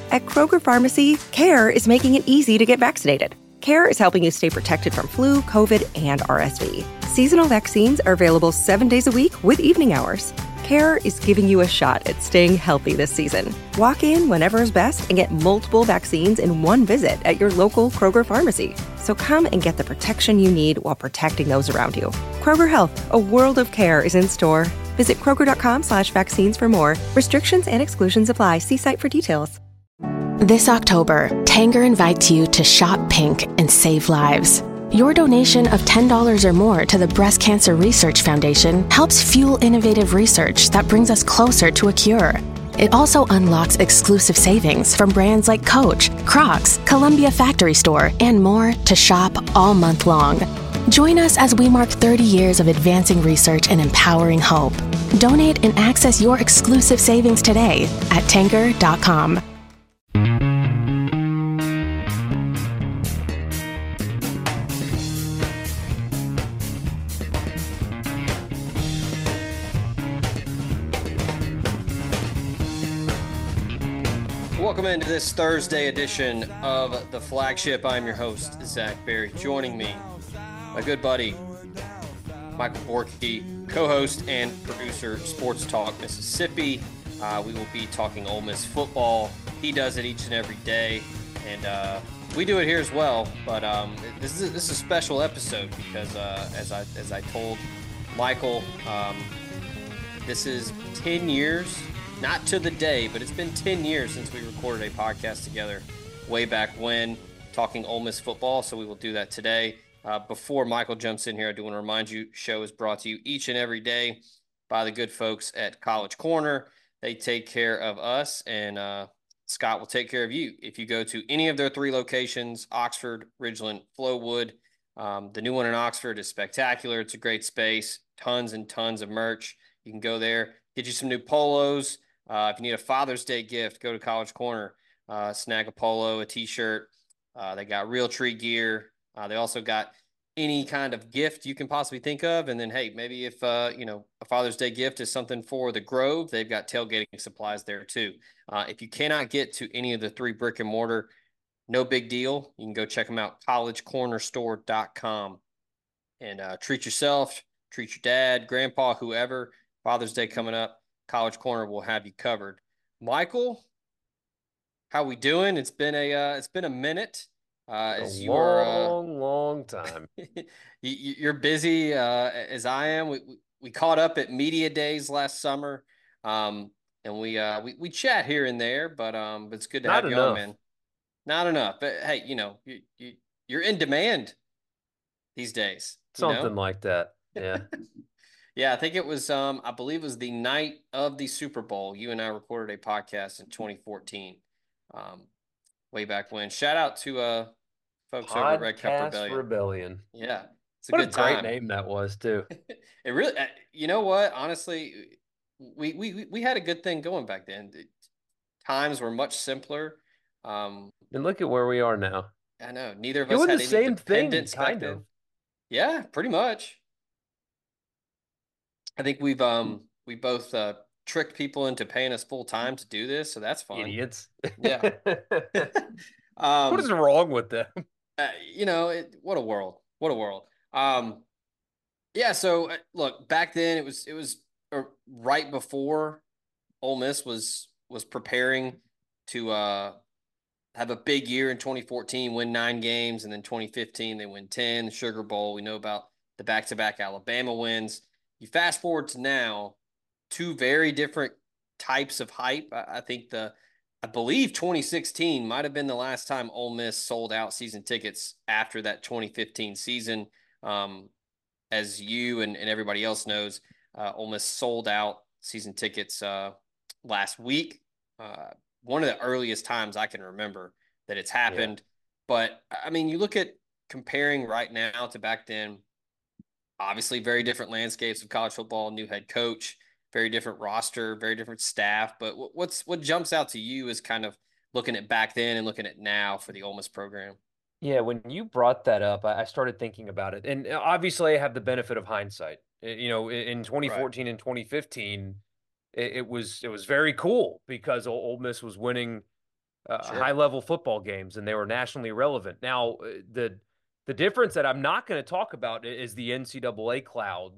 At Kroger Pharmacy, CARE is making it easy to get vaccinated. CARE is helping you stay protected from flu, COVID, and RSV. Seasonal vaccines are available 7 days a week with evening hours. CARE is giving you a shot at staying healthy this season. Walk in whenever is best and get multiple vaccines in one visit at your local Kroger Pharmacy. So come and get the protection you need while protecting those around you. Kroger Health, a world of care is in store. Visit Kroger.com/vaccines for more. Restrictions and exclusions apply. See site for details. This October, Tanger invites you to shop pink and save lives. Your donation of $10 or more to the Breast Cancer Research Foundation helps fuel innovative research that brings us closer to a cure. It also unlocks exclusive savings from brands like Coach, Crocs, Columbia Factory Store, and more to shop all month long. Join us as we mark 30 years of advancing research and empowering hope. Donate and access your exclusive savings today at Tanger.com. Welcome into this Thursday edition of The Flagship. I'm your host, Zach Berry. Joining me, my good buddy, Michael Borky, co-host and producer, Sports Talk Mississippi. We will be talking Ole Miss football. He does it each and every day, and we do it here as well. But this is a special episode because, as I told Michael, this is 10 years. Not to the day, but it's been 10 years since we recorded a podcast together way back when, talking Ole Miss football, so we will do that today. Before Michael jumps in here, I do want to remind you, show is brought to you each and every day by the good folks at College Corner. They take care of us, and Scott will take care of you. If you go to any of their 3 locations, Oxford, Ridgeland, Flowood, the new one in Oxford is spectacular. It's a great space, tons and tons of merch. You can go there, get you some new polos. If you need a Father's Day gift, go to College Corner, snag a polo, a t-shirt. They got Realtree gear. They also got any kind of gift you can possibly think of. And then, hey, maybe if, a Father's Day gift is something for the Grove, they've got tailgating supplies there too. If you cannot get to any of the 3 brick and mortar, no big deal. You can go check them out, collegecornerstore.com. And treat yourself, treat your dad, grandpa, whoever. Father's Day coming up. College Corner will have you covered. Michael, how we doing? It's been a minute. Long time. You're busy as I am. We caught up at media days last summer, and we chat here and there, but it's good to have you on, man. Not enough, but hey, you're in demand these days. Something like that, yeah. Yeah, I think it was, I believe it was the night of the Super Bowl. You and I recorded a podcast in 2014, way back when. Shout out to folks over at Red Cup Rebellion. Yeah, it's a what good time. Great name that was, too. It really, you know what? Honestly, we had a good thing going back then. Times were much simpler. And look at where we are now. I know. Neither of us had any same thing, kind of. Yeah, pretty much. I think we both tricked people into paying us full time to do this, so that's fun. Idiots. Yeah. What is wrong with them? What a world. What a world. Yeah. So look, back then it was right before Ole Miss was preparing to have a big year in 2014, win 9 games, and then 2015 they win 10. The Sugar Bowl. We know about the back-to-back Alabama wins. You fast forward to now, 2 very different types of hype. I believe 2016 might have been the last time Ole Miss sold out season tickets after that 2015 season. As you and everybody else knows, Ole Miss sold out season tickets last week. One of the earliest times I can remember that it's happened. Yeah. But, I mean, you look at comparing right now to back then, obviously very different landscapes of college football, new head coach, very different roster, very different staff. But what jumps out to you is kind of looking at back then and looking at now for the Ole Miss program? Yeah, when you brought that up, I started thinking about it. And obviously I have the benefit of hindsight. In 2014 and 2015, it was very cool because Ole Miss was winning Sure. high-level football games, and they were nationally relevant. Now, the difference that I'm not going to talk about is the NCAA cloud.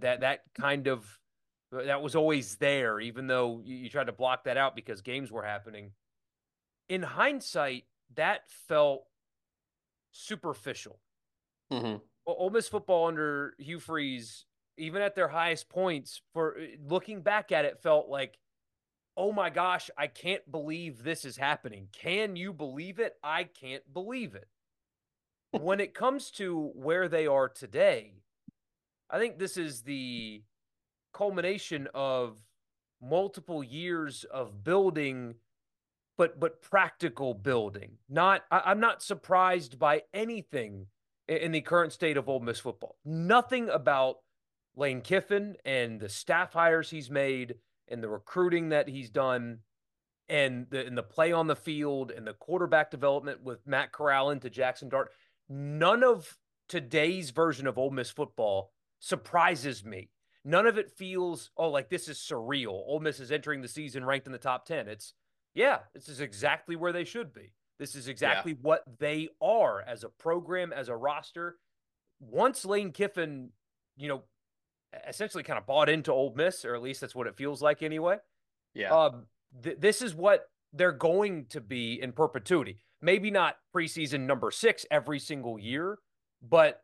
That was always there, even though you tried to block that out because games were happening. In hindsight, that felt superficial. Mm-hmm. Ole Miss football under Hugh Freeze, even at their highest points, for looking back at it, felt like, oh my gosh, I can't believe this is happening. Can you believe it? I can't believe it. When it comes to where they are today, I think this is the culmination of multiple years of building, but practical building. I'm not surprised by anything in the current state of Ole Miss football. Nothing about Lane Kiffin and the staff hires he's made and the recruiting that he's done and the play on the field and the quarterback development with Matt Corral into Jackson Dart. None of today's version of Ole Miss football surprises me. None of it feels, oh, like this is surreal. Ole Miss is entering the season ranked in the top 10. This is exactly where they should be. This is exactly what they are as a program, as a roster. Once Lane Kiffin, essentially kind of bought into Ole Miss, or at least that's what it feels like anyway. Yeah. This is what they're going to be in perpetuity. Maybe not preseason number 6 every single year, but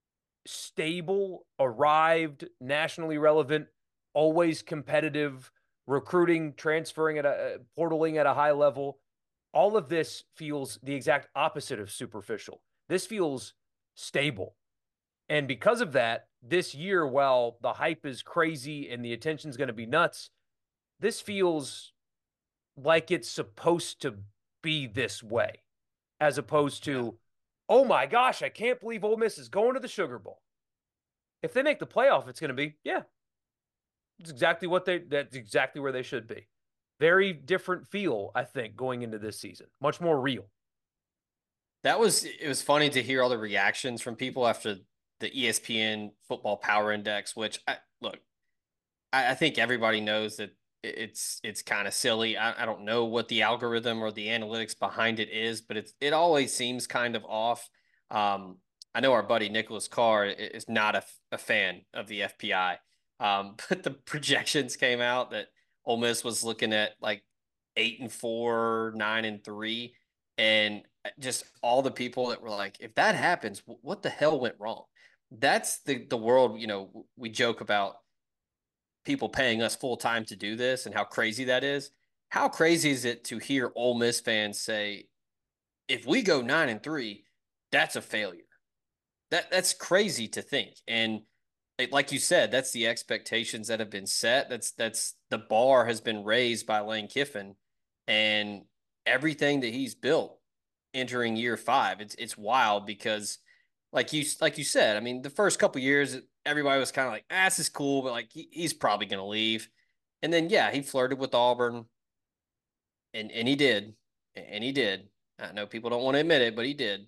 stable, arrived, nationally relevant, always competitive, recruiting, transferring portaling at a high level. All of this feels the exact opposite of superficial. This feels stable. And because of that, this year, while the hype is crazy and the attention's going to be nuts, this feels like it's supposed to be this way, as opposed to, oh my gosh, I can't believe Ole Miss is going to the Sugar Bowl. If they make the playoff, it's going to be, that's exactly where they should be. Very different feel, I think, going into this season. Much more real. It was funny to hear all the reactions from people after the ESPN Football Power Index, which I think everybody knows that it's kind of silly. I don't know what the algorithm or the analytics behind it is, but it always seems kind of off. I know our buddy Nicholas Carr is not a fan of the FPI, but the projections came out that Ole Miss was looking at like 8-4, 9-3, and just all the people that were like, if that happens, what the hell went wrong? That's the world. We joke about people paying us full time to do this and how crazy that is. How crazy is it to hear Ole Miss fans say, if we go 9-3, that's a failure? That's crazy to think. And like you said, that's the expectations that have been set. That's the bar has been raised by Lane Kiffin and everything that he's built entering year 5. It's wild because like you said, I mean, the first couple years everybody was kind of like, this is cool, but like he's probably going to leave. And then he flirted with Auburn and he did. And he did. I know people don't want to admit it, but he did.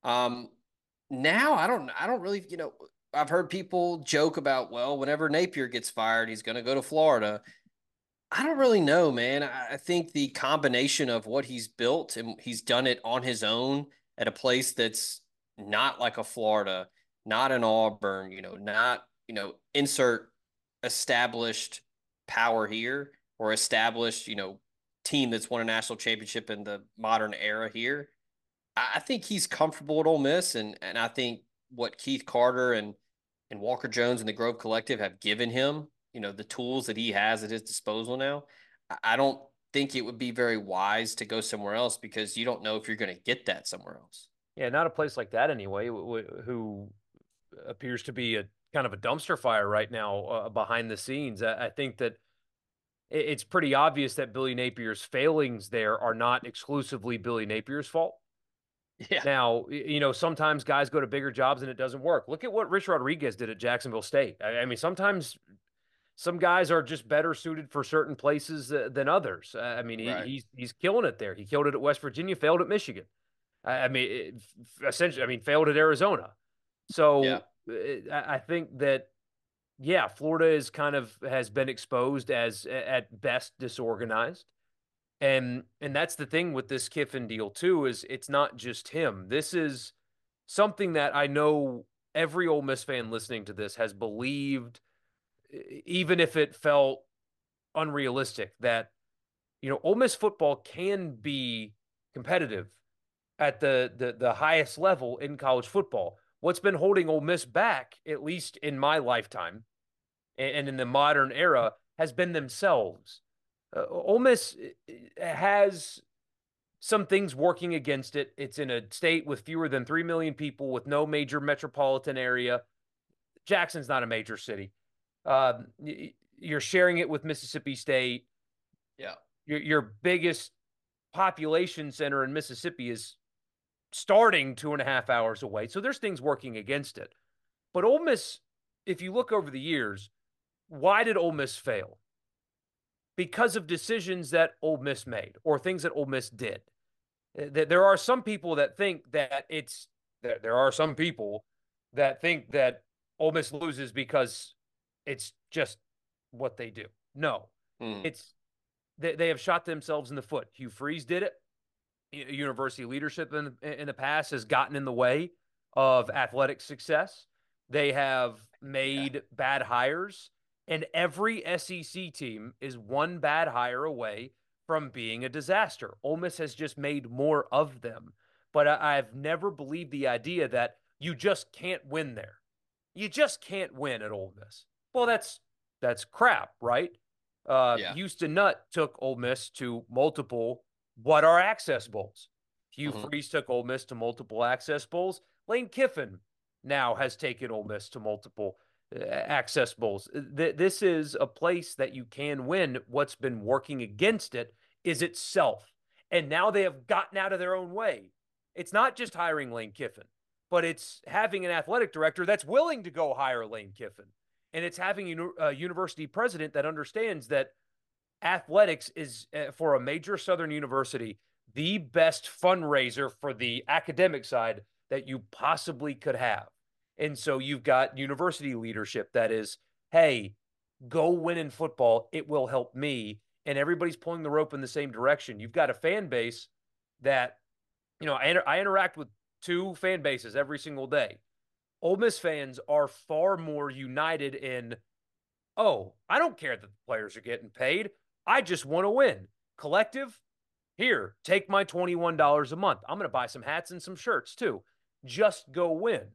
Now I don't really, I've heard people joke about, well, whenever Napier gets fired, he's going to go to Florida. I don't really know, man. I think the combination of what he's built and he's done it on his own at a place that's not like a Florida, not an Auburn, not, insert established power here or established, team that's won a national championship in the modern era here. I think he's comfortable at Ole Miss, and I think what Keith Carter and Walker Jones and the Grove Collective have given him, the tools that he has at his disposal now. I don't think it would be very wise to go somewhere else because you don't know if you're going to get that somewhere else. Yeah, not a place like that anyway, who appears to be a kind of a dumpster fire right now behind the scenes. I think that it's pretty obvious that Billy Napier's failings there are not exclusively Billy Napier's fault. Yeah. Now, sometimes guys go to bigger jobs and it doesn't work. Look at what Rich Rodriguez did at Jacksonville State. I mean, sometimes some guys are just better suited for certain places than others. He's killing it there. He killed it at West Virginia, failed at Michigan. Essentially, failed at Arizona. So I think that, Florida has been exposed as at best disorganized. And that's the thing with this Kiffin deal too, is it's not just him. This is something that I know every Ole Miss fan listening to this has believed, even if it felt unrealistic, that Ole Miss football can be competitive at the highest level in college football. What's been holding Ole Miss back, at least in my lifetime and in the modern era, has been themselves. Ole Miss has some things working against it. It's in a state with fewer than 3 million people, with no major metropolitan area. Jackson's not a major city. You're sharing it with Mississippi State. Yeah. Your biggest population center in Mississippi is starting 2.5 hours away. So there's things working against it. But Ole Miss, if you look over the years, why did Ole Miss fail? Because of decisions that Ole Miss made or things that Ole Miss did. There are some people that think that there are some people that think that Ole Miss loses because it's just what they do. No, it's they have shot themselves in the foot. Hugh Freeze did it. University leadership in the past has gotten in the way of athletic success. They have made bad hires, and every SEC team is one bad hire away from being a disaster. Ole Miss has just made more of them. But I've never believed the idea that you just can't win there. You just can't win at Ole Miss. Well, that's crap, right? Houston Nutt took Ole Miss to multiple what are access bowls. Hugh Freeze took Ole Miss to multiple access bowls. Lane Kiffin now has taken Ole Miss to multiple access bowls. This is a place that you can win. What's been working against it is itself. And now they have gotten out of their own way. It's not just hiring Lane Kiffin, but it's having an athletic director that's willing to go hire Lane Kiffin. And it's having a university president that understands that athletics is, for a major Southern university, the best fundraiser for the academic side that you possibly could have. And so you've got university leadership that is, hey, go win in football. It will help me. And everybody's pulling the rope in the same direction. You've got a fan base that, I interact with two fan bases every single day. Ole Miss fans are far more united in, oh, I don't care that the players are getting paid. I just want to win. Collective, here, take my $21 a month. I'm going to buy some hats and some shirts too. Just go win.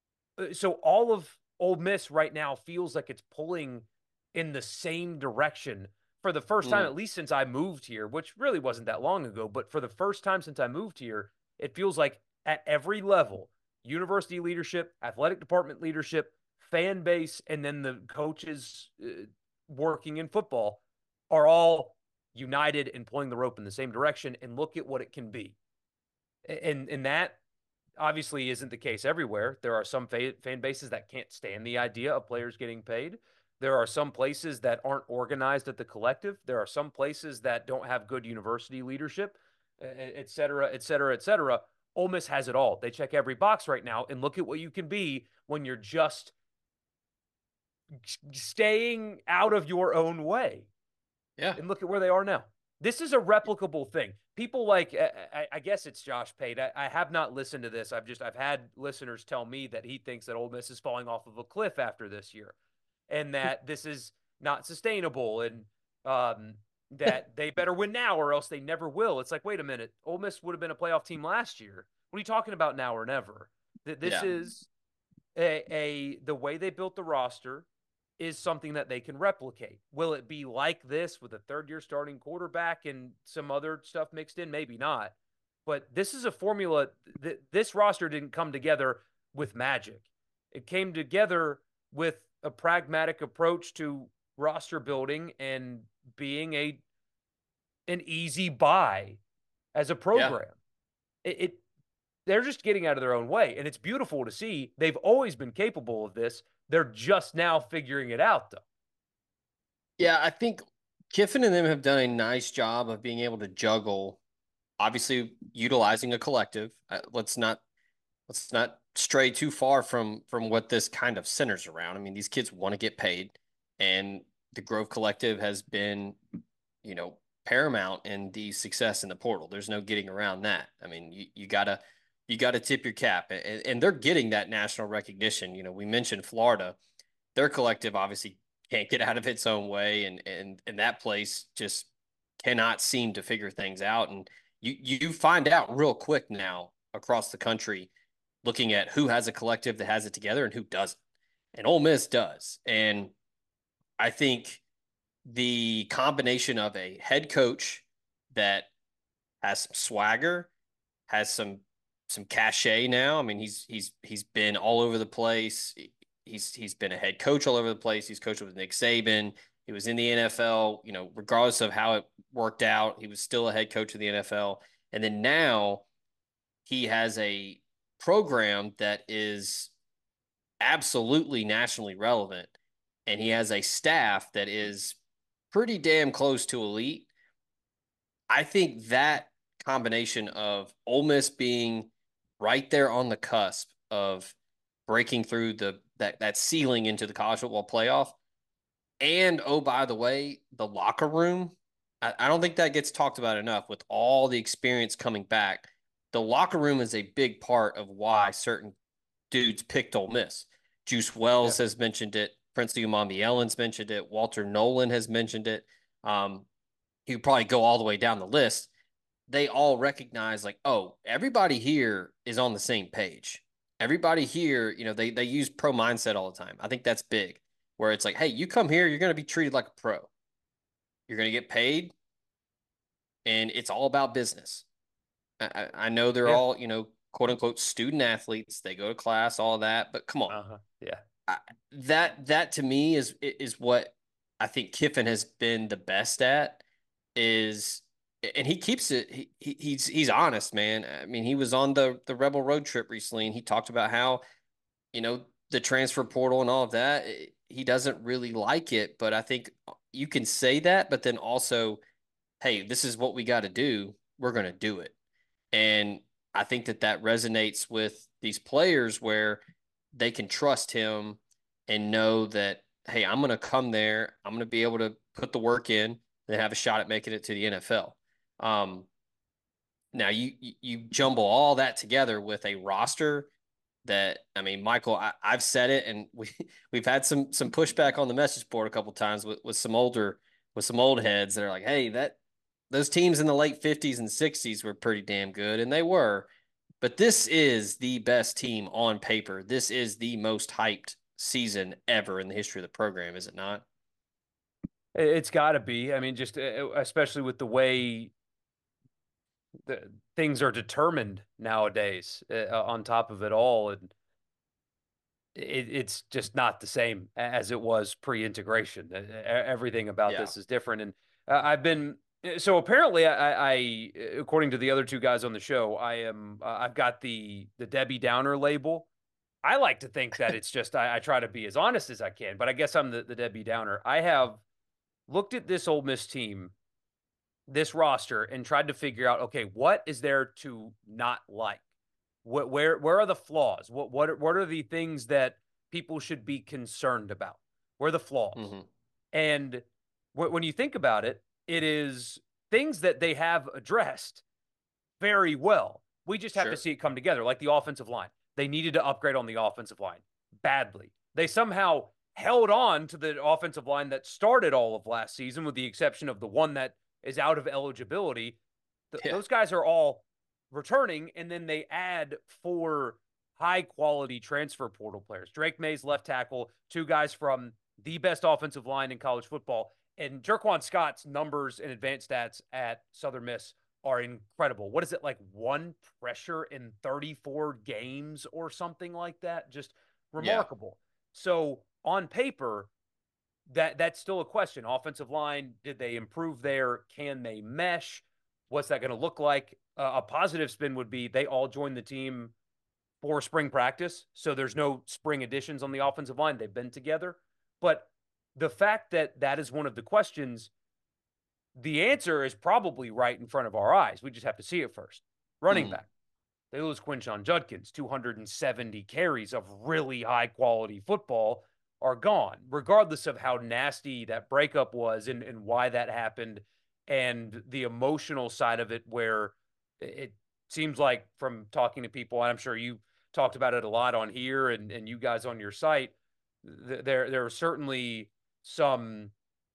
So all of Ole Miss right now feels like it's pulling in the same direction for the first time, at least since I moved here, which really wasn't that long ago. But for the first time since I moved here, it feels like at every level, university leadership, athletic department leadership, fan base, and then the coaches working in football are all united and pulling the rope in the same direction. And look at what it can be. And that obviously isn't the case everywhere. There are some fan bases that can't stand the idea of players getting paid. There are some places that aren't organized at the collective. There are some places that don't have good university leadership, et cetera, et cetera, et cetera. Ole Miss has it all. They check every box right now, and look at what you can be when you're just staying out of your own way. Yeah. And look at where they are now. This is a replicable thing. People like, I guess it's Josh Pate. I have not listened to this. I've had listeners tell me that he thinks that Ole Miss is falling off of a cliff after this year, and that this is not sustainable, and that they better win now or else they never will. It's like, wait a minute, Ole Miss would have been a playoff team last year. What are you talking about, now or never? This is the way they built the roster is something that they can replicate. Will it be like this with a third-year starting quarterback and some other stuff mixed in? Maybe not. But this is a formula. This roster didn't come together with magic. It came together with a pragmatic approach to roster building and being an easy buy as a program. Yeah. They're just getting out of their own way, and it's beautiful to see. They've always been capable of this. They're just now figuring it out, though. Yeah, I think Kiffin and them have done a nice job of being able to juggle, obviously utilizing a collective. Let's not stray too far from what this kind of centers around. I mean, these kids want to get paid, and the Grove Collective has been, paramount in the success in the portal. There's no getting around that. I mean, you gotta tip your cap, and they're getting that national recognition. You know, we mentioned Florida, their collective obviously can't get out of its own way, and that place just cannot seem to figure things out. And you find out real quick now across the country, looking at who has a collective that has it together and who doesn't. And Ole Miss does. And I think the combination of a head coach that has some swagger, has some cachet now. I mean, he's been all over the place. He's been a head coach all over the place. He's coached with Nick Saban. He was in the NFL, you know, regardless of how it worked out, he was still a head coach of the NFL. And then now he has a program that is absolutely nationally relevant, and he has a staff that is pretty damn close to elite. I think that combination of Ole Miss being right there on the cusp of breaking through that ceiling into the college football playoff, and oh, by the way, the locker room. I don't think that gets talked about enough with all the experience coming back. The locker room is a big part of why certain dudes picked Ole Miss. Juice Wells has mentioned it. Princely Umami-Ellen's mentioned it. Walter Nolan has mentioned it. He would probably go all the way down the list. They all recognize, like, oh, everybody here is on the same page. Everybody here, you know, they use pro mindset all the time. I think that's big, where it's like, hey, you come here, you're going to be treated like a pro. You're going to get paid, and it's all about business. I know they're all, you know, quote unquote student athletes. They go to class, all that, but come on. That to me is what I think Kiffin has been the best at, is, and he keeps it. He's honest, man. I mean, he was on the Rebel road trip recently, and he talked about how, you know, the transfer portal and all of that. He doesn't really like it, but I think you can say that, but then also, hey, this is what we got to do. We're going to do it. And I think that resonates with these players, where they can trust him and know that, hey, I'm going to come there. I'm going to be able to put the work in and have a shot at making it to the NFL. Now you jumble all that together with a roster that, I mean, Michael, I've said it, and we've had some pushback on the message board a couple of times with some old heads that are like, hey, those teams in the late 50s and 60s were pretty damn good, and they were. But this is the best team on paper. This is the most hyped season ever in the history of the program, is it not? It's got to be. I mean, just especially with the way things are determined nowadays, on top of it all, and it's just not the same as it was pre-integration. Everything about this is different, and I've been. So apparently, I according to the other two guys on the show, I've got the Debbie Downer label. I like to think that it's just I try to be as honest as I can, but I guess I'm the Debbie Downer. I have looked at this Ole Miss team, this roster, and tried to figure out, okay, what is there to not like? Where are the flaws? What are the things that people should be concerned about? Where are the flaws? Mm-hmm. And when you think about it, it is things that they have addressed very well. We just have to see it come together, like the offensive line. They needed to upgrade on the offensive line badly. They somehow held on to the offensive line that started all of last season, with the exception of the one that is out of eligibility. Those guys are all returning, and then they add 4 high-quality transfer portal players. Drake Mays, left tackle, 2 guys from the best offensive line in college football. And Jerquan Scott's numbers and advanced stats at Southern Miss are incredible. What is it, like 1 pressure in 34 games or something like that? Just remarkable. So on paper, that's still a question. Offensive line, did they improve there? Can they mesh? What's that going to look like? A positive spin would be they all joined the team for spring practice, so there's no spring additions on the offensive line. They've been together. But the fact that that is one of the questions, the answer is probably right in front of our eyes. We just have to see it first. Running back. They lose Quinshon Judkins. 270 carries of really high-quality football are gone, regardless of how nasty that breakup was and why that happened. and the emotional side of it, where it seems like, from talking to people, and I'm sure you talked about it a lot on here and you guys on your site, there are certainly some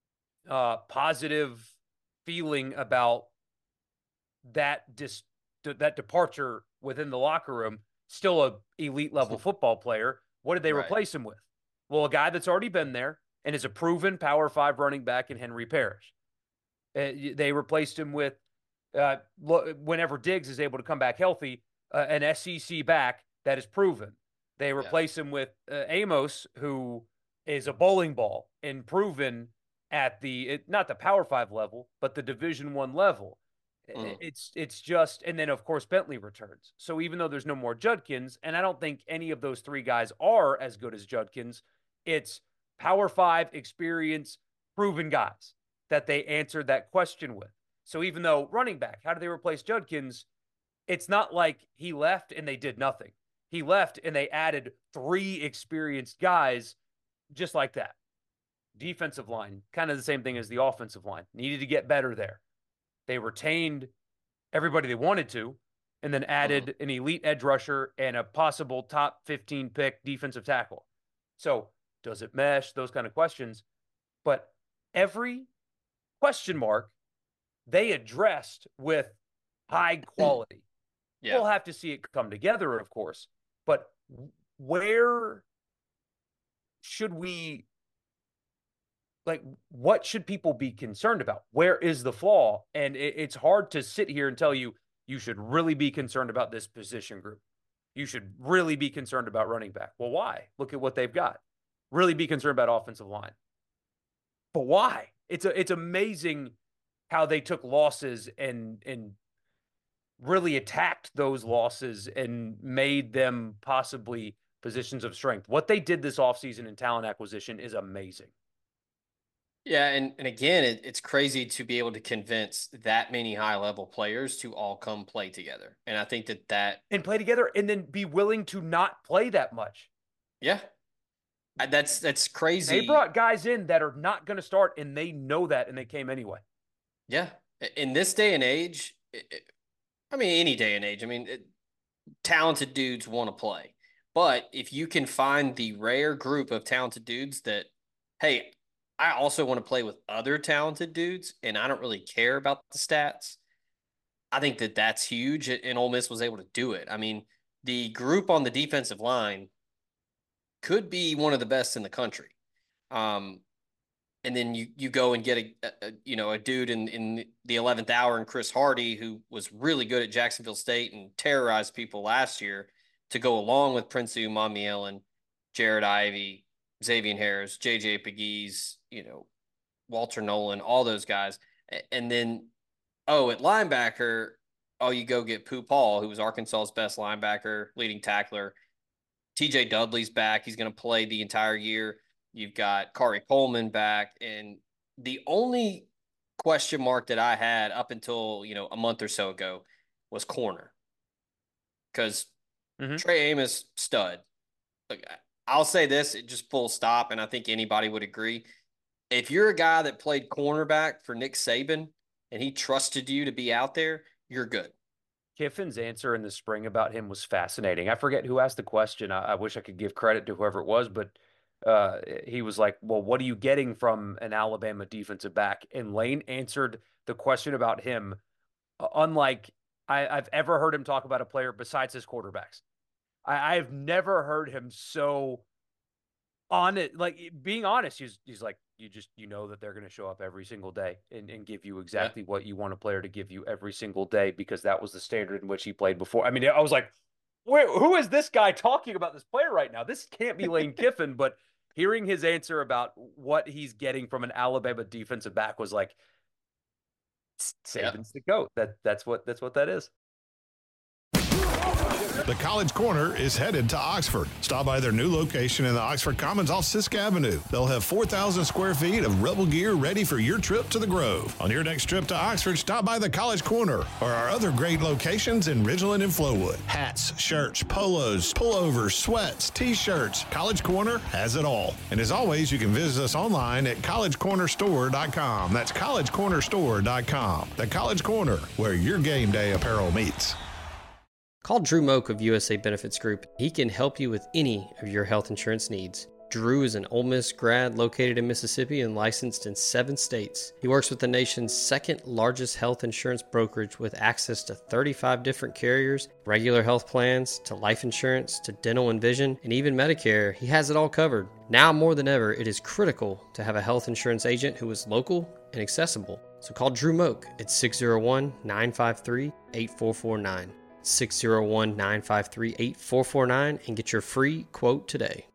positive feeling about that that departure within the locker room. Still a elite level football player. What did they replace him with? Well, a guy that's already been there and is a proven Power 5 running back in Henry Parrish. They replaced him with, whenever Diggs is able to come back healthy, an SEC back that is proven. They replace him with Amos, who is a bowling ball and proven at not the Power 5 level, but the Division I level. It's just, and then of course Bentley returns. So even though there's no more Judkins, and I don't think any of those three guys are as good as Judkins, it's Power 5 experience, proven guys that they answered that question with. So even though running back, how do they replace Judkins? It's not like he left and they did nothing. He left and they added 3 experienced guys just like that. Defensive line, kind of the same thing as the offensive line. Needed to get better there. They retained everybody they wanted to, and then added an elite edge rusher and a possible top 15 pick defensive tackle. So does it mesh? Those kind of questions. But every question mark they addressed with high quality. We'll have to see it come together, of course. But where should we, like, what should people be concerned about? Where is the flaw? And it's hard to sit here and tell you, you should really be concerned about this position group. You should really be concerned about running back. Well, why? Look at what they've got. Really be concerned about offensive line. But why? It's amazing how they took losses and really attacked those losses and made them possibly positions of strength. What they did this offseason in talent acquisition is amazing. Yeah, and again, it's crazy to be able to convince that many high-level players to all come play together. And I think that and play together and then be willing to not play that much. Yeah. That's crazy. They brought guys in that are not going to start, and they know that, and they came anyway. Yeah. In this day and age, I mean, any day and age, I mean, talented dudes want to play. But if you can find the rare group of talented dudes that, hey, I also want to play with other talented dudes, and I don't really care about the stats, I think that's huge, and Ole Miss was able to do it. I mean, the group on the defensive line could be one of the best in the country. And then you go and get a dude in the 11th hour, and Chris Hardy, who was really good at Jacksonville State and terrorized people last year, to go along with Prince Umahiala, Jared Ivey, Xavier Harris, JJ Pegues, Walter Nolan, all those guys. And then, at linebacker, you go get Pooh Paul, who was Arkansas's best linebacker, leading tackler. TJ Dudley's back. He's going to play the entire year. You've got Kari Coleman back. And the only question mark that I had up until, a month or so ago was corner. Because Trey Amos, stud. Look, I'll say this, just full stop, and I think anybody would agree. If you're a guy that played cornerback for Nick Saban and he trusted you to be out there, you're good. Kiffin's answer in the spring about him was fascinating. I forget who asked the question. I wish I could give credit to whoever it was, but he was like, well, what are you getting from an Alabama defensive back? And Lane answered the question about him unlike I've ever heard him talk about a player besides his quarterbacks. I've never heard him so on it, like being honest. He's like, you know that they're going to show up every single day and give you exactly what you want a player to give you every single day, because that was the standard in which he played before. I mean, I was like, who is this guy talking about this player right now? This can't be Lane Kiffin. But hearing his answer about what he's getting from an Alabama defensive back was like, Saban's the GOAT. That's what that is. The College Corner is headed to Oxford. Stop by their new location in the Oxford Commons off Sisk Avenue. They'll have 4,000 square feet of Rebel gear ready for your trip to the Grove. On your next trip to Oxford, stop by the College Corner or our other great locations in Ridgeland and Flowood. Hats, shirts, polos, pullovers, sweats, t-shirts. College Corner has it all. And as always, you can visit us online at collegecornerstore.com. That's collegecornerstore.com. The College Corner, where your game day apparel meets. Call Drew Moak of USA Benefits Group. He can help you with any of your health insurance needs. Drew is an Ole Miss grad located in Mississippi and licensed in 7 states. He works with the nation's second largest health insurance brokerage with access to 35 different carriers, regular health plans, to life insurance, to dental and vision, and even Medicare. He has it all covered. Now more than ever, it is critical to have a health insurance agent who is local and accessible. So call Drew Moak at 601-953-8449. 601-953-8449 and get your free quote today.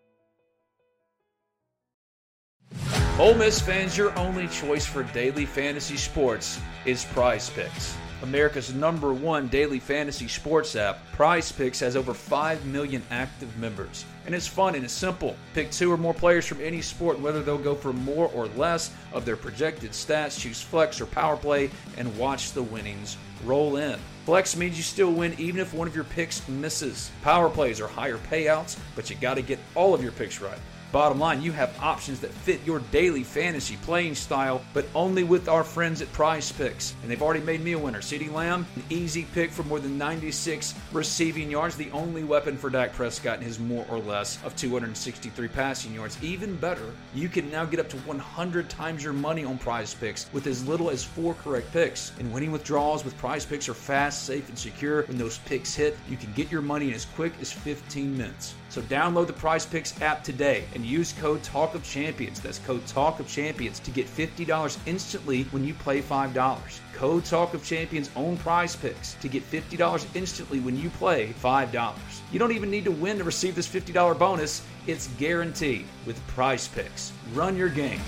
Ole Miss fans, your only choice for daily fantasy sports is Prize Picks. America's #1 daily fantasy sports app, Prize Picks has over 5 million active members. And it's fun and it's simple. Pick 2 or more players from any sport, and whether they'll go for more or less of their projected stats, choose flex or power play, and watch the winnings roll in. Flex means you still win even if one of your picks misses. Power plays are higher payouts, but you got to get all of your picks right. Bottom line, you have options that fit your daily fantasy playing style, but only with our friends at Prize Picks. And they've already made me a winner. CeeDee Lamb, an easy pick for more than 96 receiving yards, the only weapon for Dak Prescott and his more or less of 263 passing yards. Even better, you can now get up to 100 times your money on Prize Picks with as little as 4 correct picks. And winning withdrawals with Prize Picks are fast, safe, and secure. When those picks hit, you can get your money in as quick as 15 minutes. So download the Prize Picks app today and use code Talk of Champions. That's code Talk of Champions to get $50 instantly when you play $5. Code Talk of Champions on Prize Picks to get $50 instantly when you play $5. You don't even need to win to receive this $50 bonus. It's guaranteed with Prize Picks. Run your game.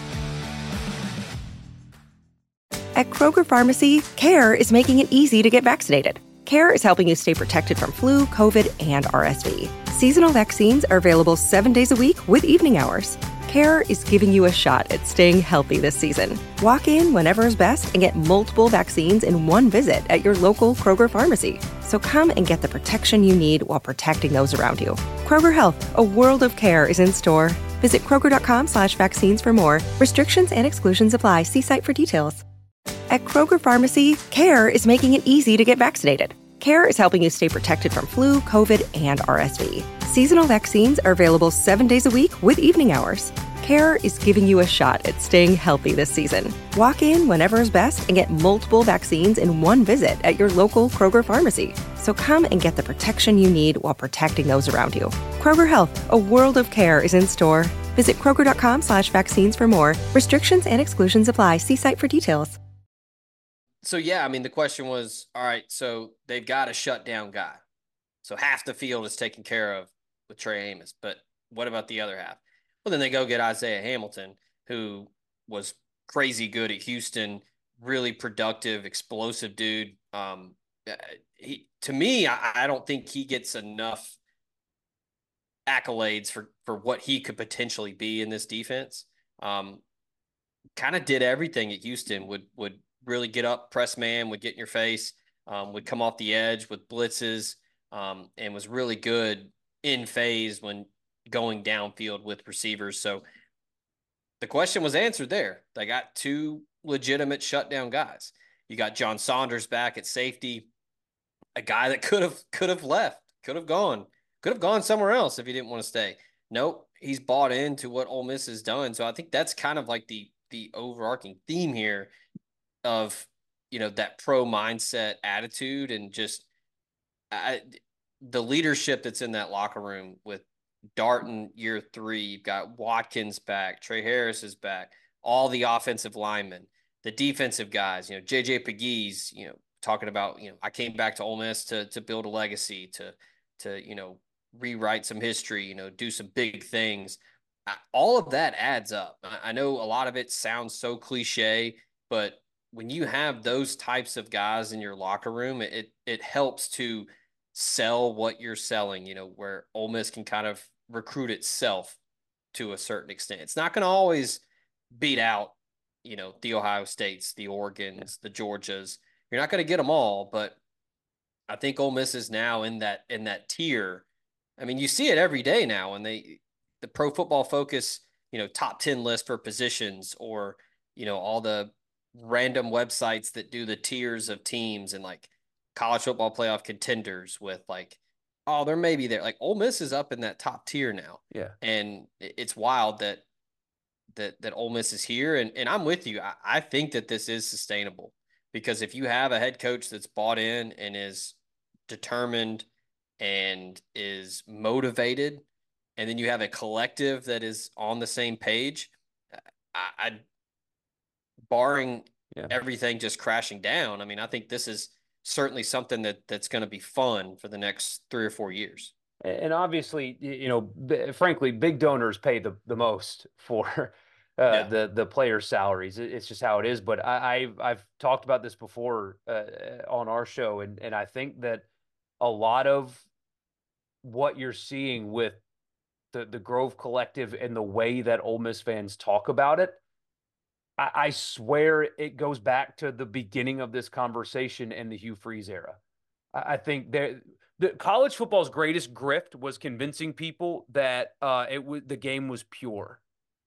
At Kroger Pharmacy, CARE is making it easy to get vaccinated. CARE is helping you stay protected from flu, COVID, and RSV. Seasonal vaccines are available 7 days a week with evening hours. CARE is giving you a shot at staying healthy this season. Walk in whenever is best and get multiple vaccines in one visit at your local Kroger Pharmacy. So come and get the protection you need while protecting those around you. Kroger Health, a world of care is in store. Visit Kroger.com/vaccines for more. Restrictions and exclusions apply. See site for details. At Kroger Pharmacy, CARE is making it easy to get vaccinated. CARE is helping you stay protected from flu, COVID, and RSV. Seasonal vaccines are available 7 days a week with evening hours. CARE is giving you a shot at staying healthy this season. Walk in whenever is best and get multiple vaccines in one visit at your local Kroger Pharmacy. So come and get the protection you need while protecting those around you. Kroger Health, a world of care is in store. Visit Kroger.com/vaccines for more. Restrictions and exclusions apply. See site for details. So, yeah, I mean, the question was, all right, so they've got a shutdown guy. So half the field is taken care of with Trey Amos. But what about the other half? Well, then they go get Isaiah Hamilton, who was crazy good at Houston, really productive, explosive dude. To me, I don't think he gets enough accolades for what he could potentially be in this defense. Kind of did everything at Houston, would really get up, press man, would get in your face, would come off the edge with blitzes, and was really good in phase when going downfield with receivers. So the question was answered there. They got 2 legitimate shutdown guys. You got John Saunders back at safety, a guy that could have left, could have gone somewhere else if he didn't want to stay. Nope, he's bought into what Ole Miss has done. So I think that's kind of like the overarching theme here of, that pro mindset attitude and just the leadership that's in that locker room with Darton year 3. You've got Watkins back, Trey Harris is back, all the offensive linemen, the defensive guys, JJ Pegues, talking about, I came back to Ole Miss to build a legacy, to rewrite some history, do some big things. All of that adds up. I know a lot of it sounds so cliche, but when you have those types of guys in your locker room, it helps to sell what you're selling, where Ole Miss can kind of recruit itself to a certain extent. It's not going to always beat out, the Ohio States, the Oregons, the Georgias. You're not going to get them all, but I think Ole Miss is now in that tier. I mean, you see it every day now when the Pro Football Focus, top 10 list for positions, or, all the random websites that do the tiers of teams and like college football playoff contenders with like, oh, they're maybe there. Like Ole Miss is up in that top tier now. Yeah. And it's wild that Ole Miss is here. And I'm with you. I think that this is sustainable, because if you have a head coach that's bought in and is determined and is motivated, and then you have a collective that is on the same page, I barring everything just crashing down, I mean, I think this is certainly something that's going to be fun for the next 3 or 4 years. And obviously, frankly, big donors pay the most for the players' salaries. It's just how it is. But I've talked about this before on our show, and I think that a lot of what you're seeing with the Grove Collective and the way that Ole Miss fans talk about it, I swear it goes back to the beginning of this conversation and the Hugh Freeze era. I think the college football's greatest grift was convincing people that the game was pure.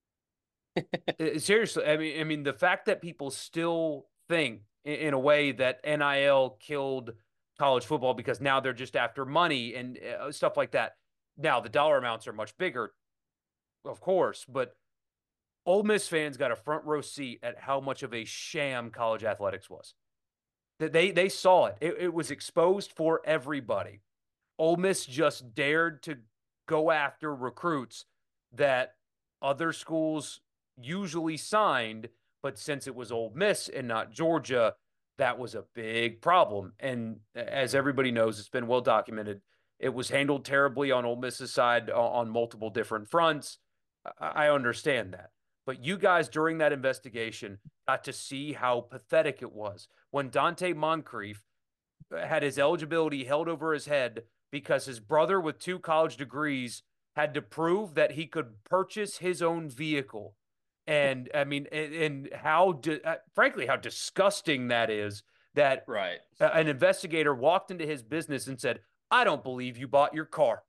Seriously, I mean, the fact that people still think in a way that NIL killed college football because now they're just after money and stuff like that. Now the dollar amounts are much bigger, of course, but Ole Miss fans got a front row seat at how much of a sham college athletics was. They saw it. It was exposed for everybody. Ole Miss just dared to go after recruits that other schools usually signed, but since it was Ole Miss and not Georgia, that was a big problem. And as everybody knows, it's been well documented, it was handled terribly on Ole Miss's side on multiple different fronts. I understand that. But you guys, during that investigation, got to see how pathetic it was when Dante Moncrief had his eligibility held over his head because his brother with 2 college degrees had to prove that he could purchase his own vehicle. And I mean, and how, frankly, how disgusting that is, that right. An investigator walked into his business and said, "I don't believe you bought your car."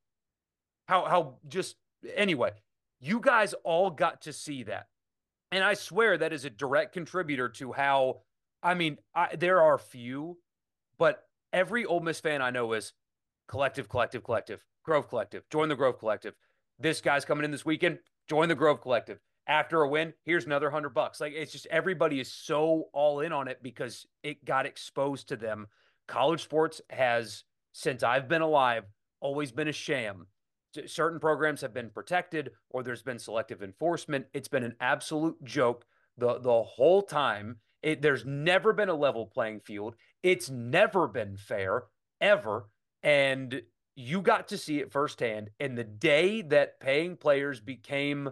Anyway, you guys all got to see that. And I swear that is a direct contributor to how, I mean, there are few, but every Ole Miss fan I know is collective, Grove Collective, join the Grove Collective. This guy's coming in this weekend, join the Grove Collective. After a win, here's another $100. Like, it's just everybody is so all in on it because it got exposed to them. College sports has, since I've been alive, always been a sham. Certain programs have been protected or there's been selective enforcement. It's been an absolute joke the whole time. There's never been a level playing field. It's never been fair, ever. And you got to see it firsthand. And the day that paying players became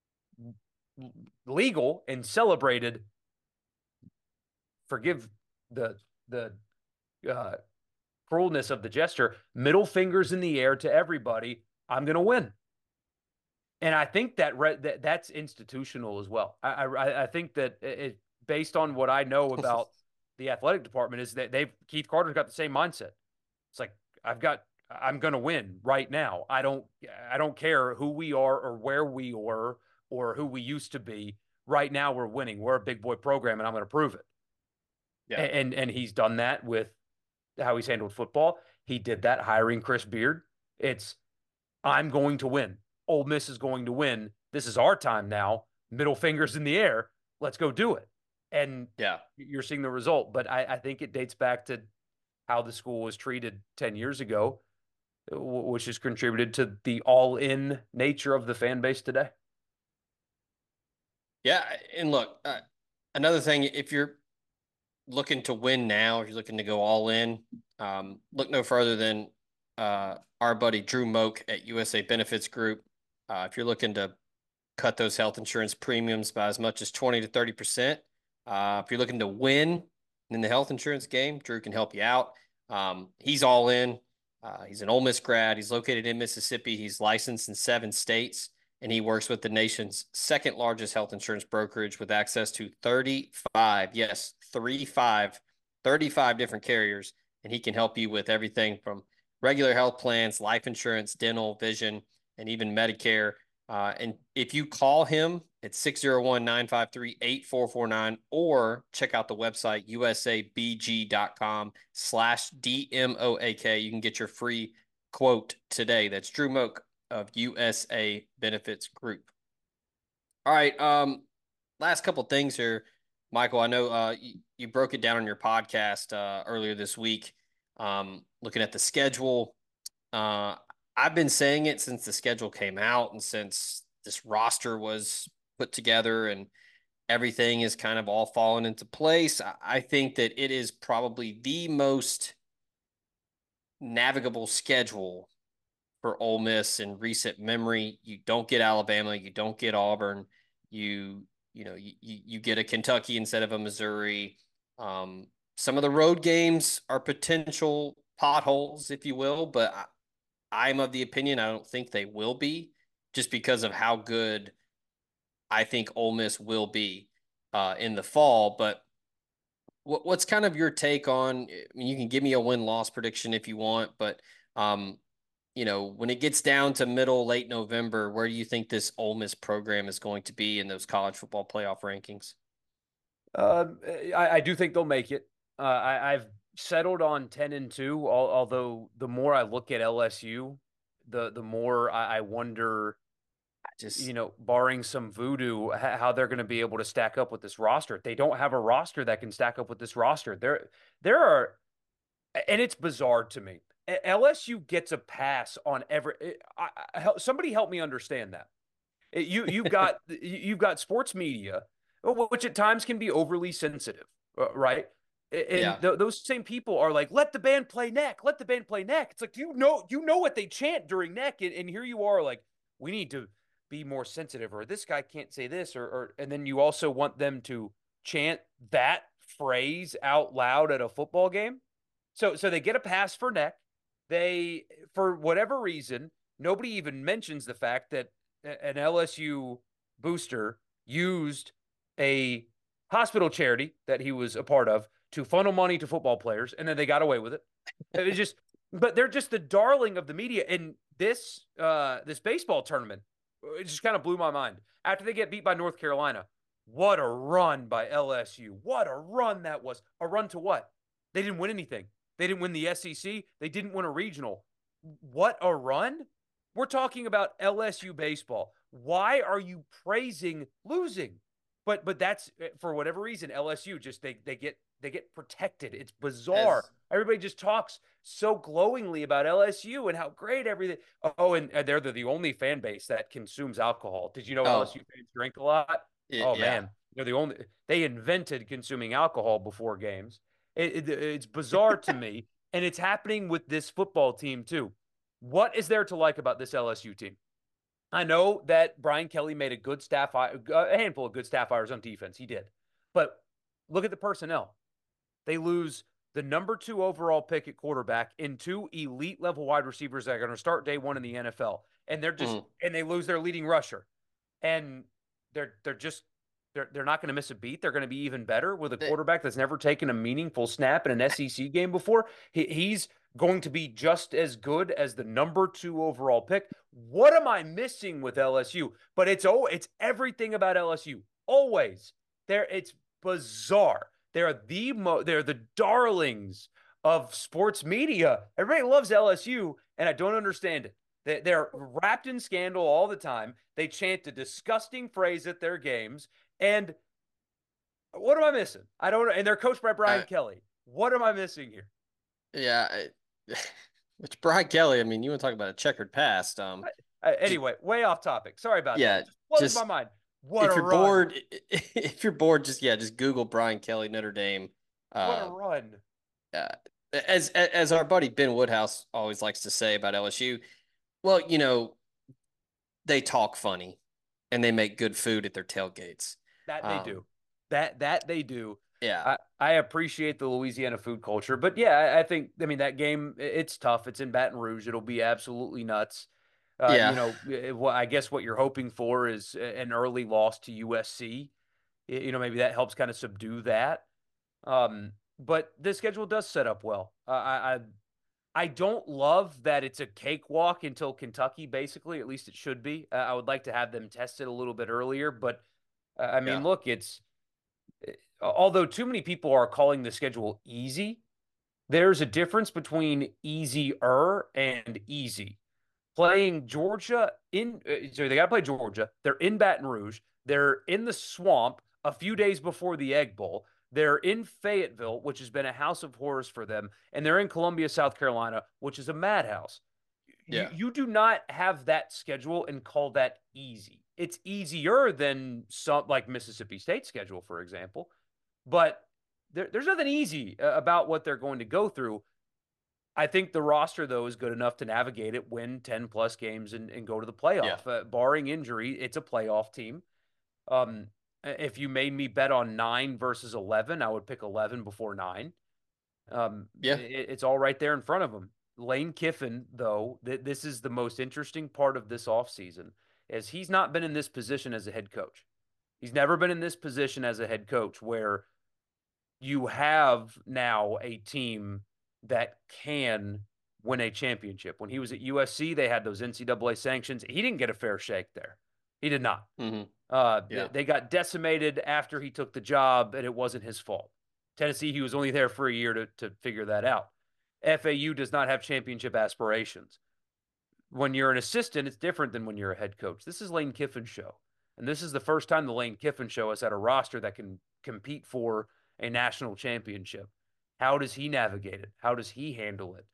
legal and celebrated, forgive the cruelness of the gesture, middle fingers in the air to everybody, I'm going to win. And I think that's institutional as well. I think that based on what I know about the athletic department, is that Keith Carter's got the same mindset. It's like, I'm going to win right now. I don't care who we are or where we were or who we used to be. Right now we're winning. We're a big boy program and I'm going to prove it. Yeah. And he's done that with how he's handled football. He did that hiring Chris Beard. I'm going to win. Ole Miss is going to win. This is our time now. Middle fingers in the air. Let's go do it. And yeah, you're seeing the result. But I think it dates back to how the school was treated 10 years ago, which has contributed to the all-in nature of the fan base today. Yeah, and look, another thing, if you're looking to win now, if you're looking to go all in, look no further than our buddy Drew Moak at USA Benefits Group. If you're looking to cut those health insurance premiums by as much as 20 to 30%, if you're looking to win in the health insurance game, Drew can help you out. He's all in. He's an Ole Miss grad. He's located in Mississippi. He's licensed in 7 states, and he works with the nation's second largest health insurance brokerage with access to 35, yes, 35 different carriers. And he can help you with everything from regular health plans, life insurance, dental, vision, and even Medicare. And if you call him at 601-953-8449 or check out the website usabg.com/DMOAK, you can get your free quote today. That's Drew Moak of USA Benefits Group. All right. Last couple things here, Michael. I know you broke it down on your podcast earlier this week, looking at the schedule. I've been saying it since the schedule came out and since this roster was put together and everything is kind of all fallen into place. I think that it is probably the most navigable schedule for Ole Miss in recent memory. You don't get Alabama, you don't get Auburn, you get a Kentucky instead of a Missouri. Some of the road games are potential potholes, if you will, but I'm of the opinion I don't think they will be, just because of how good I think Ole Miss will be in the fall. But what's kind of your take on? I mean, you can give me a win-loss prediction if you want, but when it gets down to late November, where do you think this Ole Miss program is going to be in those college football playoff rankings? I do think they'll make it. I've settled on 10-2, although the more I look at LSU, the more I wonder, just, barring some voodoo, how they're going to be able to stack up with this roster. They don't have a roster that can stack up with this roster. There are, and it's bizarre to me. LSU gets a pass on somebody help me understand that. You've got sports media, which at times can be overly sensitive, right? And those same people are like, let the band play neck. Let the band play neck. It's like, you know what they chant during neck. And here you are like, we need to be more sensitive, or this guy can't say this, and then you also want them to chant that phrase out loud at a football game. So they get a pass for neck. They, for whatever reason, nobody even mentions the fact that an LSU booster used a hospital charity that he was a part of to funnel money to football players, and then they got away with it. But they're just the darling of the media. And this baseball tournament, it just kind of blew my mind. After they get beat by North Carolina, what a run by LSU. What a run that was. A run to what? They didn't win anything. They didn't win the SEC. They didn't win a regional. What a run. We're talking about LSU baseball. Why are you praising losing? But that's, for whatever reason, LSU just they get protected. It's bizarre. Everybody just talks so glowingly about LSU and how great everything. Oh, and they're the only fan base that consumes alcohol. Did you know LSU fans drink a lot? Man, they're the only. They invented consuming alcohol before games. It's bizarre to me, and it's happening with this football team too. What is there to like about this LSU team? I know that Brian Kelly made a handful of good staff hires on defense. He did. But look at the personnel. They lose the number 2 overall pick at quarterback and 2 elite level wide receivers that are going to start day 1 in the NFL. And they're just and they lose their leading rusher. And they're not going to miss a beat. They're going to be even better with a quarterback that's never taken a meaningful snap in an SEC game before. He's going to be just as good as the number 2 overall pick. What am I missing with LSU? But it's everything about LSU. Always. It's bizarre. They're the darlings of sports media. Everybody loves LSU, and I don't understand it. They're wrapped in scandal all the time. They chant a disgusting phrase at their games. And what am I missing? I don't know. And they're coached by Brian Kelly. What am I missing here? Yeah. It's Brian Kelly. I mean, you want to talk about a checkered past. Anyway, way off topic. Sorry about that. Yeah. Just my mind. What a run. If you're bored, just Google Brian Kelly, Notre Dame. What a run. As our buddy Ben Woodhouse always likes to say about LSU, well, they talk funny and they make good food at their tailgates. That they do. That they do. Yeah. I appreciate the Louisiana food culture, but yeah, I think, I mean, that game, it's tough. It's in Baton Rouge. It'll be absolutely nuts. Yeah. Well, I guess what you're hoping for is an early loss to USC. Maybe that helps kind of subdue that. But the schedule does set up well. I don't love that it's a cakewalk until Kentucky, basically. At least it should be. I would like to have them tested a little bit earlier, but I mean, Yeah. look, although too many people are calling the schedule easy, there's a difference between easier and easy. Playing Georgia so they got to play Georgia. They're in Baton Rouge. They're in the swamp a few days before the Egg Bowl. They're in Fayetteville, which has been a house of horrors for them, and they're in Columbia, South Carolina, which is a madhouse. Yeah. You do not have that schedule and call that easy. It's easier than some like Mississippi State's schedule, for example, but there's nothing easy about what they're going to go through. I think the roster, though, is good enough to navigate it, win 10 plus games, and go to the playoff. Yeah. Barring injury, it's a playoff team. If you made me bet on 9 versus 11, I would pick 11 before 9. It's all right there in front of them. Lane Kiffin, though, this is the most interesting part of this offseason, is he's not been in this position as a head coach. He's never been in this position as a head coach where you have now a team that can win a championship. When he was at USC, they had those NCAA sanctions. He didn't get a fair shake there. He did not. Mm-hmm. They got decimated after he took the job, and it wasn't his fault. Tennessee, he was only there for a year to figure that out. FAU does not have championship aspirations. When you're an assistant, it's different than when you're a head coach. This is Lane Kiffin's show. And this is the first time the Lane Kiffin show has had a roster that can compete for a national championship. How does he navigate it? How does he handle it?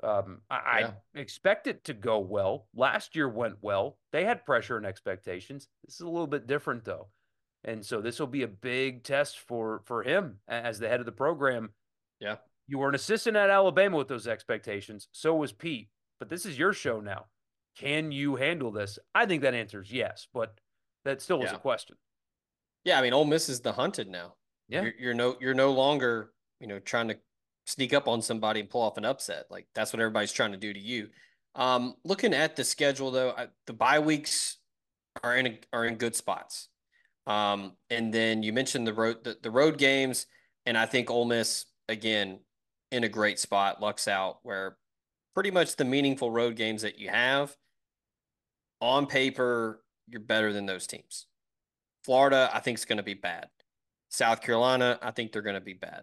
I expect it to go well. Last year went well. They had pressure and expectations. This is a little bit different, though. And so this will be a big test for him as the head of the program. Yeah. You were an assistant at Alabama with those expectations. So was Pete. But this is your show now. Can you handle this? I think that answer is yes, but that still is a question. Yeah, I mean, Ole Miss is the hunted now. Yeah. You're no longer, trying to sneak up on somebody and pull off an upset. Like that's what everybody's trying to do to you. Looking at the schedule though, the bye weeks are in good spots. And then you mentioned the road games, and I think Ole Miss again in a great spot, lucks out where pretty much the meaningful road games that you have on paper, you're better than those teams. Florida, I think is going to be bad. South Carolina, I think they're going to be bad.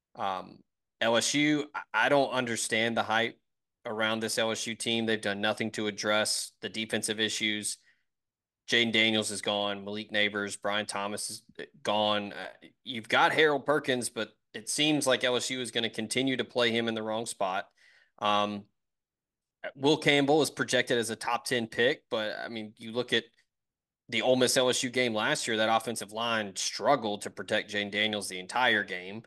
LSU, I don't understand the hype around this LSU team. They've done nothing to address the defensive issues. Jaden Daniels is gone. Malik Neighbors, Brian Thomas is gone. You've got Harold Perkins, but it seems like LSU is going to continue to play him in the wrong spot. Will Campbell is projected as a top 10 pick, but I mean, you look at the Ole Miss LSU game last year, that offensive line struggled to protect Jaden Daniels the entire game.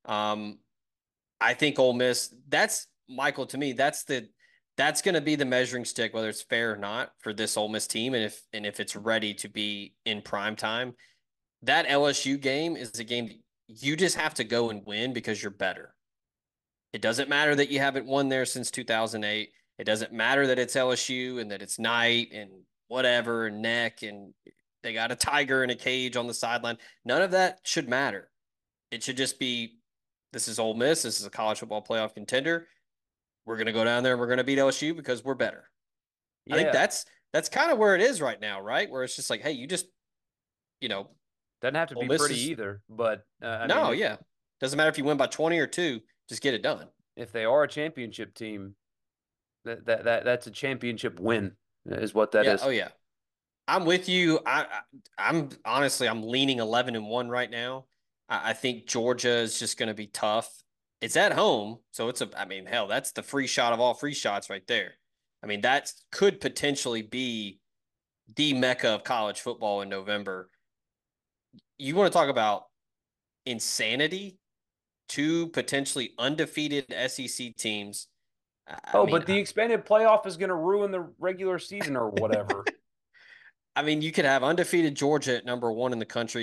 I think Ole Miss, Michael, to me, that's going to be the measuring stick, whether it's fair or not for this Ole Miss team. And if it's ready to be in prime time, that LSU game is a game that you just have to go and win because you're better. It doesn't matter that you haven't won there since 2008. It doesn't matter that it's LSU and that it's night and whatever and neck and they got a tiger in a cage on the sideline. None of that should matter. It should just be, this is Ole Miss. This is a college football playoff contender. We're going to go down there and we're going to beat LSU because we're better. Yeah. I think that's kind of where it is right now, right? Where it's just like, hey, you just, doesn't have to be pretty either, but doesn't matter if you win by 20 or 2, just get it done. If they are a championship team, that's a championship win is what that is. Oh yeah. I'm with you. I'm honestly, I'm leaning 11-1 right now. I think Georgia is just going to be tough. It's at home, so hell, that's the free shot of all free shots right there. I mean, that could potentially be the mecca of college football in November. You want to talk about insanity? 2 potentially undefeated SEC teams. But the expanded playoff is going to ruin the regular season or whatever. I mean, you could have undefeated Georgia at number 1 in the country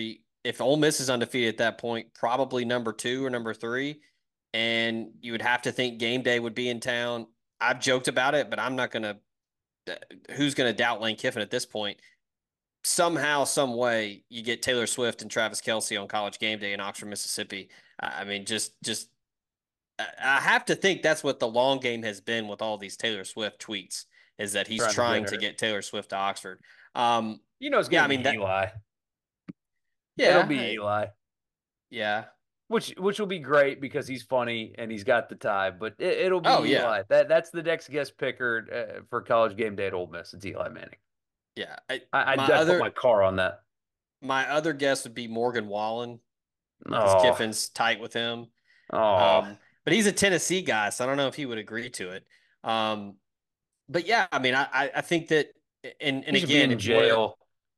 if Ole Miss is undefeated at that point, probably number 2 or number 3, and you would have to think game day would be in town. I've joked about it, but I'm not going to. Who's going to doubt Lane Kiffin at this point? Somehow, some way, you get Taylor Swift and Travis Kelce on College Game Day in Oxford, Mississippi. I mean, just I have to think that's what the long game has been with all these Taylor Swift tweets, is that he's trying to get Taylor Swift to Oxford. It's going to be Eli. It'll be Eli. Yeah. Which will be great because he's funny and he's got the tie, but it'll be Eli. That's the next guest picker for College Game Day at Ole Miss. It's Eli Manning. Yeah. I'd put my car on that. My other guess would be Morgan Wallen, because Kiffin's tight with him. But he's a Tennessee guy, so I don't know if he would agree to it. But yeah, I mean, I think that, and again, in jail.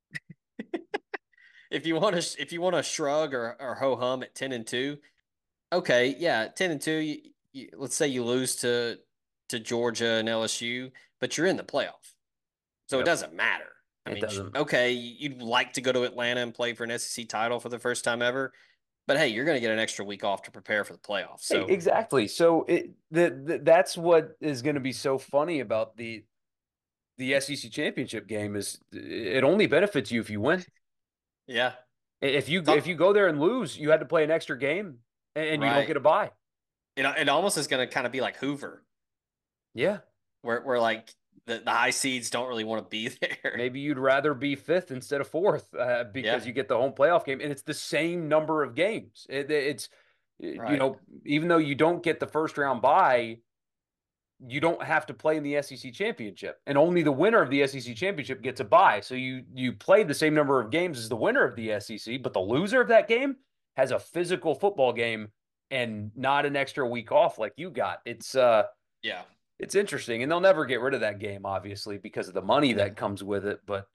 If you want to shrug or ho hum at 10-2, okay, yeah, 10-2. Let's say you lose to Georgia and LSU, but you're in the playoff, so it doesn't matter. I mean, okay, you'd like to go to Atlanta and play for an SEC title for the first time ever, but hey, you're going to get an extra week off to prepare for the playoffs. So exactly. So that's what is going to be so funny about the SEC championship game is it only benefits you if you win. Yeah. If you go there and lose, you had to play an extra game and you don't get a bye. It almost is going to kind of be like Hoover. Yeah. Where like the high seeds don't really want to be there. Maybe you'd rather be 5th instead of 4th because you get the home playoff game and it's the same number of games. It's even though you don't get the first round bye, you don't have to play in the SEC championship, and only the winner of the SEC championship gets a bye. So you play the same number of games as the winner of the SEC, but the loser of that game has a physical football game and not an extra week off like you got. It's interesting, and they'll never get rid of that game, obviously, because of the money that comes with it. But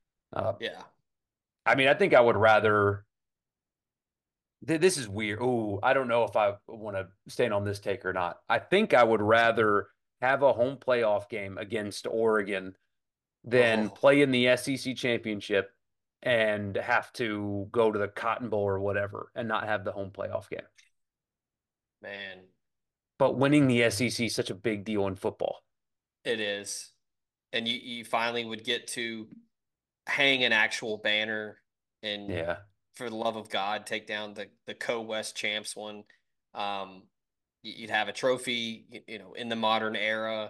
I mean, I think I would rather. This is weird. Oh, I don't know if I want to stand on this take or not. I think I would rather have a home playoff game against Oregon than play in the SEC championship and have to go to the Cotton Bowl or whatever and not have the home playoff game. Man. But winning the SEC is such a big deal in football. It is. And you finally would get to hang an actual banner and for the love of God, take down the Co-West champs one. You'd have a trophy, in the modern era.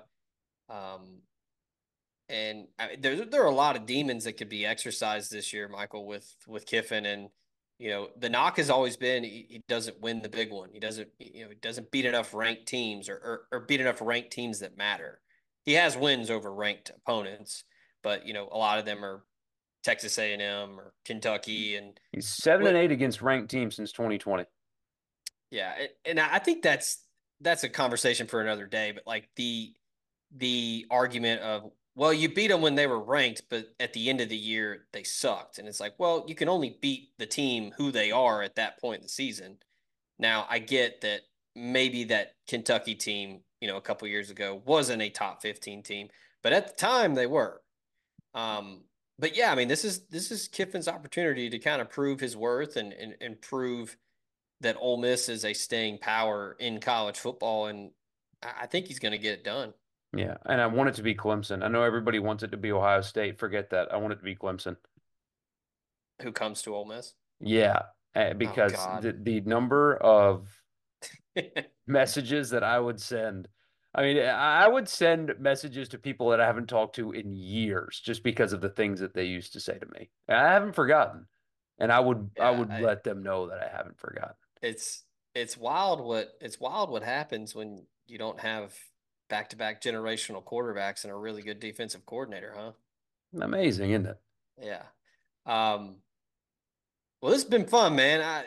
And there are a lot of demons that could be exercised this year, Michael, with Kiffin. And, the knock has always been he doesn't win the big one. He doesn't beat enough ranked teams or beat enough ranked teams that matter. He has wins over ranked opponents, but, a lot of them are Texas A&M or Kentucky, and he's 7-8 against ranked teams since 2020. Yeah, and I think that's a conversation for another day. But like the argument of, well, you beat them when they were ranked, but at the end of the year they sucked, and it's like, well, you can only beat the team who they are at that point in the season. Now I get that maybe that Kentucky team, a couple years ago wasn't a top 15 team, but at the time they were. But yeah, I mean, this is Kiffin's opportunity to kind of prove his worth and prove that Ole Miss is a staying power in college football, and I think he's going to get it done. Yeah, and I want it to be Clemson. I know everybody wants it to be Ohio State. Forget that. I want it to be Clemson. Who comes to Ole Miss? Yeah, because the number of messages that I would send. I mean, I would send messages to people that I haven't talked to in years just because of the things that they used to say to me. And I haven't forgotten. And I would let them know that I haven't forgotten. It's wild what happens when you don't have back-to-back generational quarterbacks and a really good defensive coordinator, huh? Amazing, isn't it? Yeah. Well, this has been fun, man. I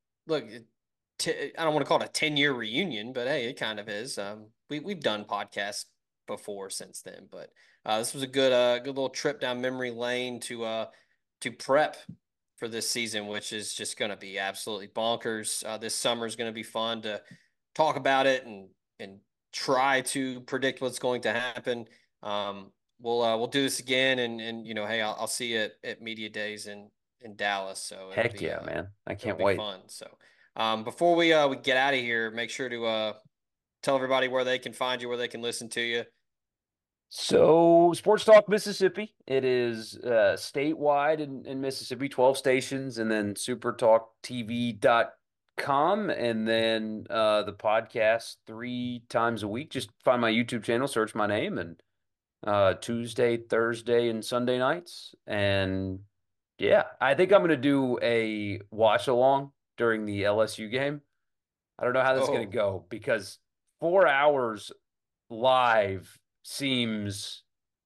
don't want to call it a 10-year reunion, but hey, it kind of is. We've done podcasts before since then, but this was a good little trip down memory lane to prep for this season, which is just going to be absolutely bonkers. This summer is going to be fun to talk about it and try to predict what's going to happen. We'll do this again, and hey, I'll see you at media days in in Dallas. So heck yeah, man. I can't wait. Fun. So before we get out of here, make sure to tell everybody where they can find you, where they can listen to you. So Sports Talk Mississippi, it is statewide in Mississippi, 12 stations, and then supertalktv.com, and then the podcast 3 times a week. Just find my YouTube channel, search my name, and Tuesday, Thursday, and Sunday nights. And yeah, I think I'm going to do a watch along during the LSU game. I don't know how that's going to go, because 4 hours live seems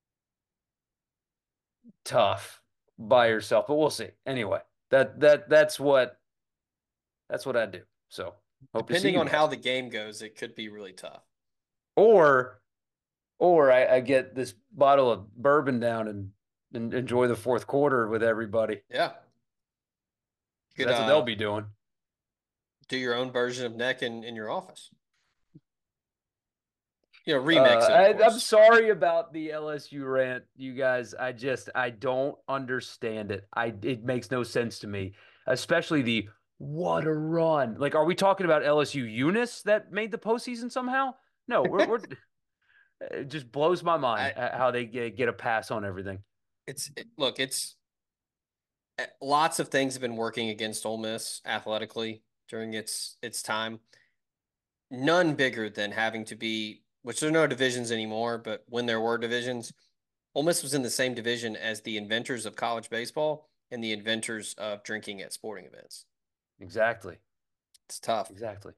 tough by yourself, but we'll see. Anyway, that's what I do. So depending on how the game goes, it could be really tough. Or I get this bottle of bourbon down and enjoy the fourth quarter with everybody. Yeah. That's what they'll be doing. Do your own version of Neck in your office. Remix it. I'm sorry about the LSU rant, you guys. I don't understand it. It makes no sense to me, especially what a run. Like, are we talking about LSU Eunice that made the postseason somehow? No, we're it just blows my mind how they get a pass on everything. It's lots of things have been working against Ole Miss athletically during its time. None bigger than having to be, which there are no divisions anymore, but when there were divisions, Ole Miss was in the same division as the inventors of college baseball and the inventors of drinking at sporting events. Exactly. It's tough. Exactly.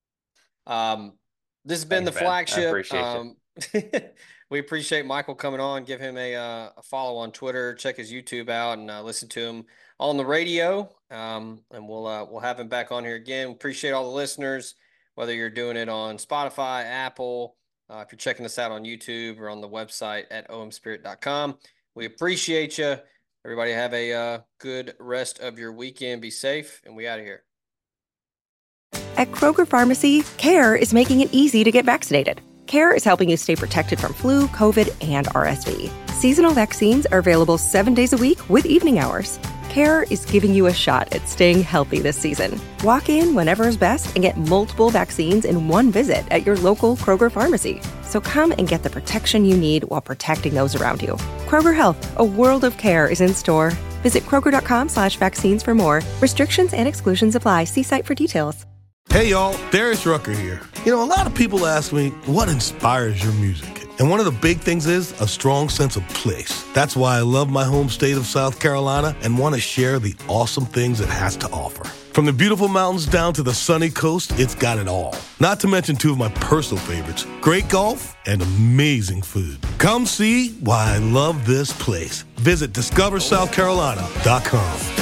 This has been the flagship. I appreciate it. We appreciate Michael coming on. Give him a follow on Twitter. Check his YouTube out and listen to him on the radio. And we'll have him back on here again. We appreciate all the listeners, whether you're doing it on Spotify, Apple, if you're checking us out on YouTube or on the website at omspirit.com. We appreciate you. Everybody have a good rest of your weekend. Be safe, and we out of here. At Kroger Pharmacy, CARE is making it easy to get vaccinated. CARE is helping you stay protected from flu, COVID, and RSV. Seasonal vaccines are available 7 days a week with evening hours. CARE is giving you a shot at staying healthy this season. Walk in whenever is best and get multiple vaccines in one visit at your local Kroger Pharmacy. So come and get the protection you need while protecting those around you. Kroger Health, a world of care is in store. Visit Kroger.com/vaccines for more. Restrictions and exclusions apply. See site for details. Hey, y'all, Darius Rucker here. A lot of people ask me, what inspires your music? And one of the big things is a strong sense of place. That's why I love my home state of South Carolina and want to share the awesome things it has to offer. From the beautiful mountains down to the sunny coast, it's got it all. Not to mention 2 of my personal favorites, great golf and amazing food. Come see why I love this place. Visit discoversouthcarolina.com.